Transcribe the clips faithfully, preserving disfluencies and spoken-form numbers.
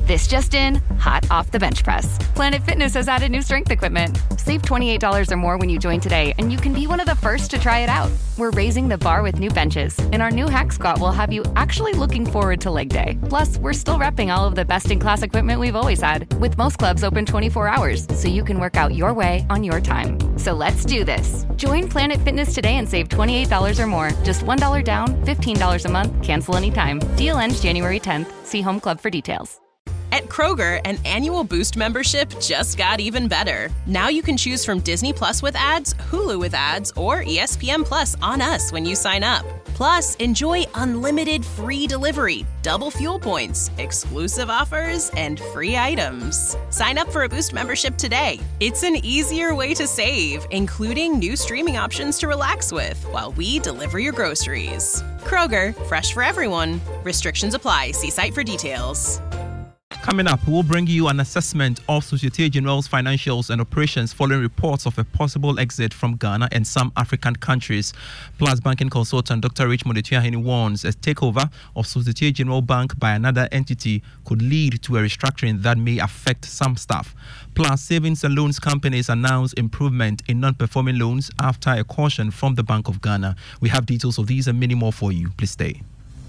This just in, hot off the bench press. Planet Fitness has added new strength equipment. Save twenty-eight dollars or more when you join today, and you can be one of the first to try it out. We're raising the bar with new benches, and our new Hack Squat will have you actually looking forward to leg day. Plus, we're still repping all of the best-in-class equipment we've always had, with most clubs open twenty-four hours, so you can work out your way on your time. So let's do this. Join Planet Fitness today and save twenty-eight dollars or more. Just one dollar down, fifteen dollars a month, cancel anytime. Deal ends January tenth. See Home Club for details. At Kroger, an annual Boost membership just got even better. Now you can choose from Disney Plus with ads, Hulu with ads, or E S P N Plus on us when you sign up. Plus, enjoy unlimited free delivery, double fuel points, exclusive offers, and free items. Sign up for a Boost membership today. It's an easier way to save, including new streaming options to relax with while we deliver your groceries. Kroger, fresh for everyone. Restrictions apply. See site for details. Coming up, we'll bring you an assessment of Societe Generale's financials and operations following reports of a possible exit from Ghana and some African countries. Plus, banking consultant Doctor Richmond Etuahene warns a takeover of Societe Generale Bank by another entity could lead to a restructuring that may affect some staff. Plus, savings and loans companies announce improvement in non-performing loans after a caution from the Bank of Ghana. We have details of these and many more for you. Please stay.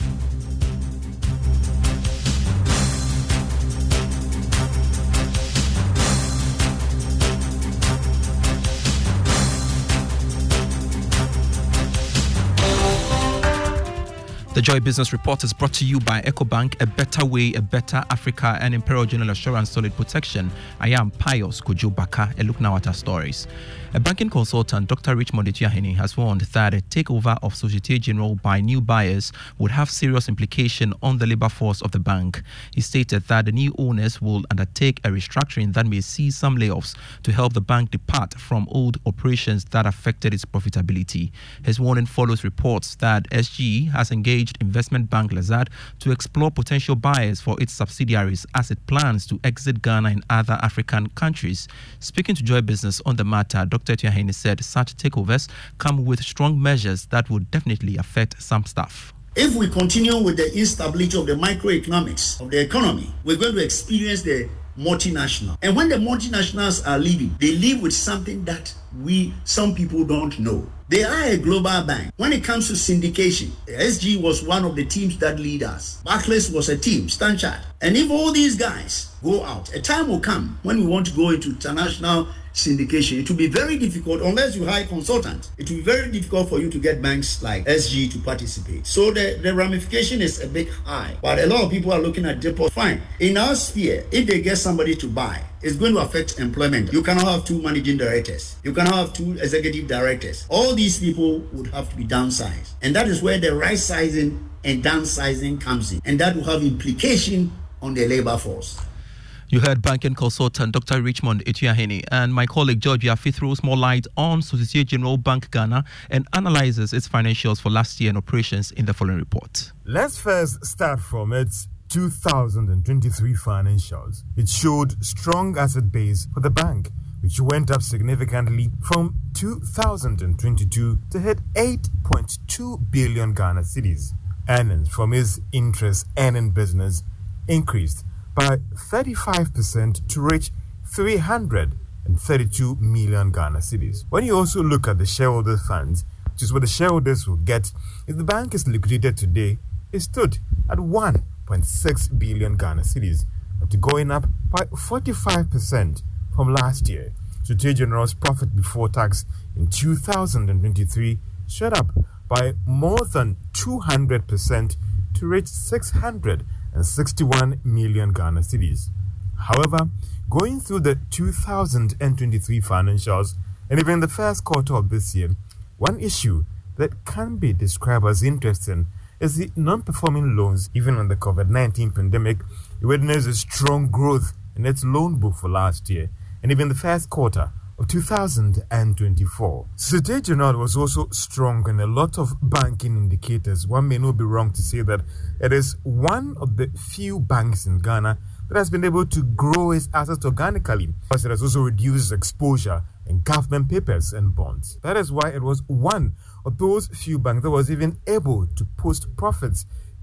The Joy Business Report is brought to you by EcoBank, a better way, a better Africa, and Imperial General Assurance Solid Protection. I am Pius Kojo Baka. A look now at our stories. A banking consultant, Doctor Richmond Etuahene, has warned that a takeover of Societe Generale by new buyers would have serious implication on the labor force of the bank. He stated that the new owners will undertake a restructuring that may see some layoffs to help the bank depart from old operations that affected its profitability. His warning follows reports that S G E has engaged investment bank Lazard to explore potential buyers for its subsidiaries as it plans to exit Ghana and other African countries. Speaking to Joy Business on the matter, Doctor Etuahene said such takeovers come with strong measures that would definitely affect some staff. If we continue with the instability of the microeconomics of the economy, we're going to experience the multinational. And when the multinationals are leaving, they leave with something that we, some people don't know. They are a global bank. When it comes to syndication, S G was one of the teams that lead us. Barclays was a team, Stanchart. And if all these guys go out, a time will come when we want to go into international syndication. It will be very difficult unless you hire consultants. It will be very difficult for you to get banks like S G to participate. So the, the ramification is a bit high. But a lot of people are looking at depot. Fine. In our sphere, if they get somebody to buy, it's going to affect employment. You cannot have two managing directors. You cannot have two executive directors. All these people would have to be downsized. And that is where the right sizing and downsizing comes in. And that will have implication on the labor force. You heard banking consultant Doctor Richmond Etuahene, and my colleague George Yafi throws more light on Societe Generale Bank Ghana and analyzes its financials for last year and operations in the following report. Let's first start from its two thousand twenty-three financials. It showed strong asset base for the bank, which went up significantly from two thousand twenty-two to hit eight point two billion Ghana cedis. Earnings from its interest earning business increased by thirty-five percent to reach three hundred thirty-two million Ghana cedis. When you also look at the shareholder funds, which is what the shareholders will get if the bank is liquidated today, it stood at one point six billion Ghana cedis, but going up by forty-five percent from last year. Societe Generale's profit before tax in two thousand twenty-three shot up by more than two hundred percent to reach six hundred sixty-one million Ghana cedis. However, going through the two thousand twenty-three financials and even the first quarter of this year, one issue that can be described as interesting is the non-performing loans. Even on the COVID nineteen pandemic, it witnessed a strong growth in its loan book for last year and even the first quarter of two thousand twenty-four. Societe Generale was also strong in a lot of banking indicators. One may not be wrong to say that it is one of the few banks in Ghana that has been able to grow its assets organically, because it has also reduced exposure in government papers and bonds. That is why it was one of those few banks that was even able to post profits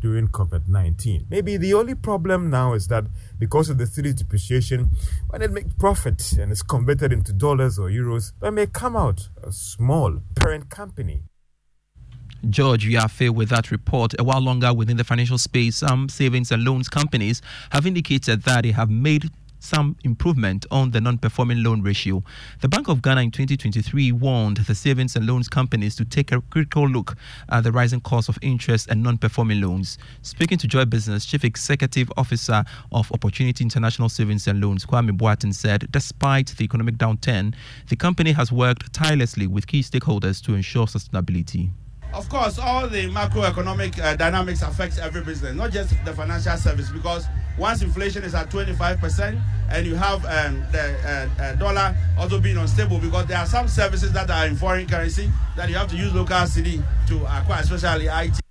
during COVID nineteen. Maybe the only problem now is that because of the city's depreciation, when it makes profit and is converted into dollars or euros, it may come out a small parent company. George, you are fair with that report. A while longer within the financial space, some savings and loans companies have indicated that they have made some improvement on the non-performing loan ratio. The Bank of Ghana in twenty twenty-three warned the savings and loans companies to take a critical look at the rising cost of interest and non-performing loans. Speaking to Joy Business, Chief Executive Officer of Opportunity International Savings and Loans, Kwame Boateng, said despite the economic downturn, the company has worked tirelessly with key stakeholders to ensure sustainability. Of course, all the macroeconomic uh, dynamics affects every business, not just the financial service, because once inflation is at twenty-five percent and you have um, the uh, uh, dollar also being unstable, because there are some services that are in foreign currency that you have to use local cedi to acquire, especially I T.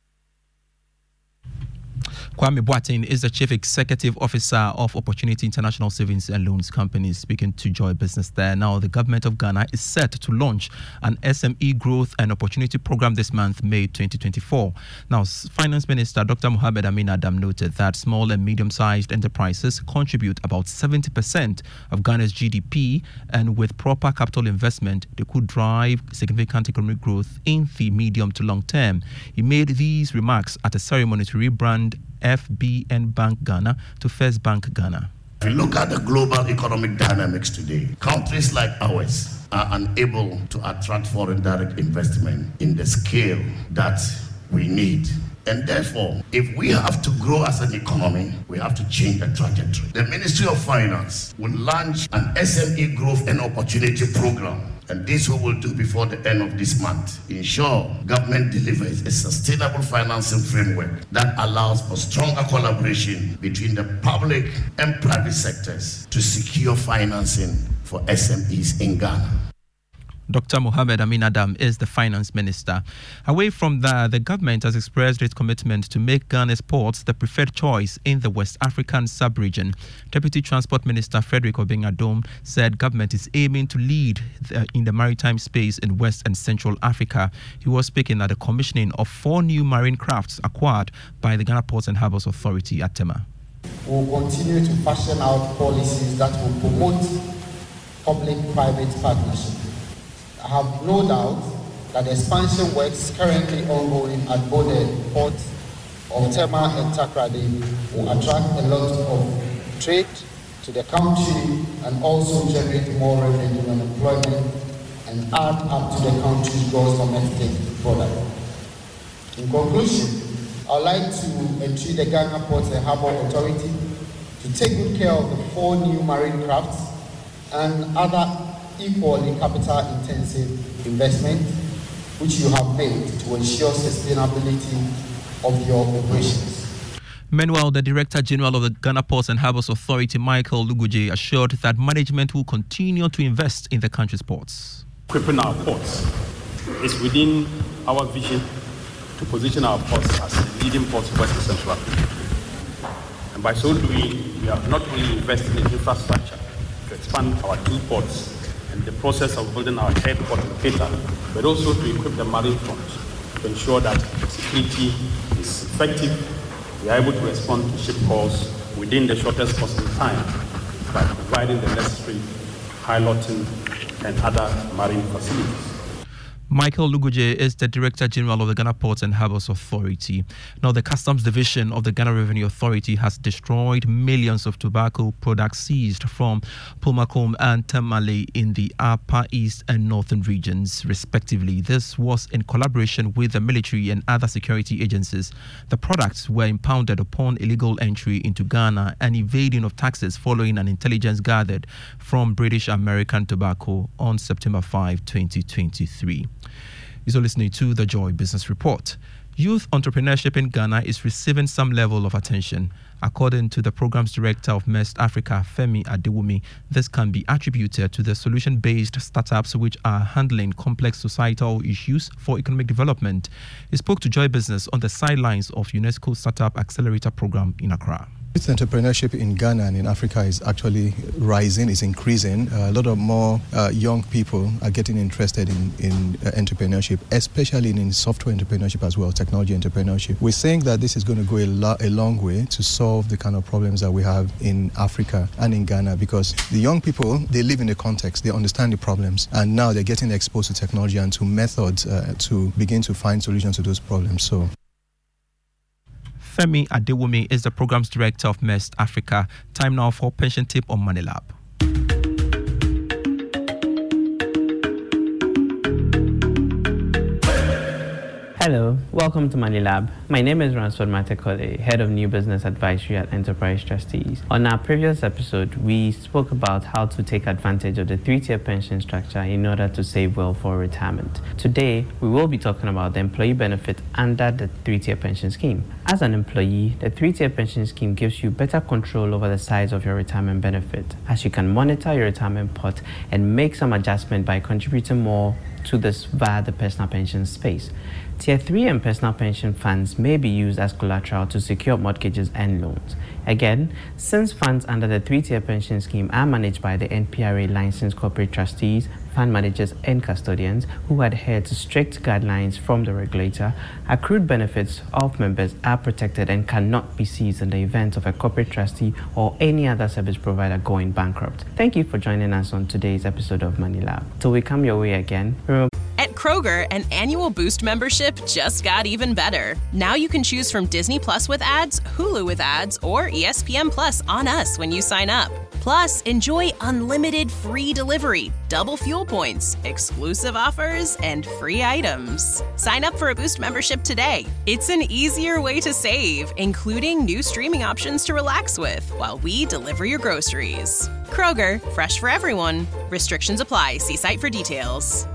Kwame Boateng is the Chief Executive Officer of Opportunity International Savings and Loans Company, speaking to Joy Business there. Now, the government of Ghana is set to launch an S M E Growth and Opportunity Program this month, May twenty twenty-four. Now, Finance Minister Doctor Mohamed Amin Adam noted that small and medium-sized enterprises contribute about seventy percent of Ghana's G D P, and with proper capital investment, they could drive significant economic growth in the medium to long term. He made these remarks at a ceremony to rebrand F B N Bank Ghana to First Bank Ghana. If you look at the global economic dynamics today, countries like ours are unable to attract foreign direct investment in the scale that we need. And therefore, if we have to grow as an economy, we have to change the trajectory. The Ministry of Finance will launch an S M E Growth and Opportunity Program. And this we will do before the end of this month. Ensure government delivers a sustainable financing framework that allows for stronger collaboration between the public and private sectors to secure financing for S M Es in Ghana. Doctor Mohamed Amin Adam is the Finance Minister. Away from that, the government has expressed its commitment to make Ghana's ports the preferred choice in the West African sub-region. Deputy Transport Minister Frederick Obeng-Adom said government is aiming to lead the, in the maritime space in West and Central Africa. He was speaking at the commissioning of four new marine crafts acquired by the Ghana Ports and Harbours Authority at Tema. We will continue to fashion out policies that will promote public-private partnership. I have no doubt that the expansion works currently ongoing at both the ports of Tema and Takoradi will attract a lot of trade to the country and also generate more revenue and employment and add up to the country's gross domestic product. In conclusion, I would like to entreat the Ghana Ports and Harbour Authority to take good care of the four new marine crafts and other equally capital-intensive investment which you have made to ensure sustainability of your operations. Meanwhile, the Director General of the Ghana Ports and Harbours Authority, Michael Luguje, assured that management will continue to invest in the country's ports. Equipping our ports is within our vision to position our ports as leading ports of West and Central Africa. And by so doing, we have not only invested in infrastructure to expand our two ports and the process of building our head port in Cape Town, but also to equip the marine front to ensure that security is effective. We are able to respond to ship calls within the shortest possible time by providing the necessary piloting and other marine facilities. Michael Luguje is the Director General of the Ghana Ports and Harbours Authority. Now, the Customs Division of the Ghana Revenue Authority has destroyed millions of tobacco products seized from Pulmacombe and Tamale in the Upper East and Northern regions, respectively. This was in collaboration with the military and other security agencies. The products were impounded upon illegal entry into Ghana and evading of taxes following an intelligence gathered from British American Tobacco on September fifth, twenty twenty-three. You're listening to the Joy Business Report. Youth entrepreneurship in Ghana is receiving some level of attention. According to the Programs Director of M E S Africa, Femi Adewumi, this can be attributed to the solution-based startups which are handling complex societal issues for economic development. He spoke to Joy Business on the sidelines of UNESCO Startup Accelerator Program in Accra. Youth entrepreneurship in Ghana and in Africa is actually rising, is increasing. Uh, a lot of more uh, young people are getting interested in, in uh, entrepreneurship, especially in, in software entrepreneurship as well, technology entrepreneurship. We think that this is going to go a, lo- a long way to solve the kind of problems that we have in Africa and in Ghana, because the young people, they live in the context, they understand the problems, and now they're getting exposed to technology and to methods uh, to begin to find solutions to those problems. So. Femi Adewumi is the Programs Director of M E S T Africa. Time now for Pension Tip on Money Lab. Hello, welcome to Money Lab. My name is Ransford Matekole, Head of New Business Advisory at Enterprise Trustees. On our previous episode, we spoke about how to take advantage of the three-tier pension structure in order to save well for retirement. Today, we will be talking about the employee benefit under the three-tier pension scheme. As an employee, the three-tier pension scheme gives you better control over the size of your retirement benefit, as you can monitor your retirement pot and make some adjustment by contributing more to this via the personal pension space. Tier three and personal pension funds may be used as collateral to secure mortgages and loans. Again, since funds under the three-tier pension scheme are managed by the N P R A licensed corporate trustees, fund managers and custodians who adhere to strict guidelines from the regulator, accrued benefits of members are protected and cannot be seized in the event of a corporate trustee or any other service provider going bankrupt. Thank you for joining us on today's episode of Money Lab. Till we come your way again, remember At Kroger, an annual Boost membership just got even better. Now you can choose from Disney Plus with ads, Hulu with ads, or E S P N Plus on us when you sign up. Plus, enjoy unlimited free delivery, double fuel points, exclusive offers, and free items. Sign up for a Boost membership today. It's an easier way to save, including new streaming options to relax with while we deliver your groceries. Kroger, fresh for everyone. Restrictions apply. See site for details.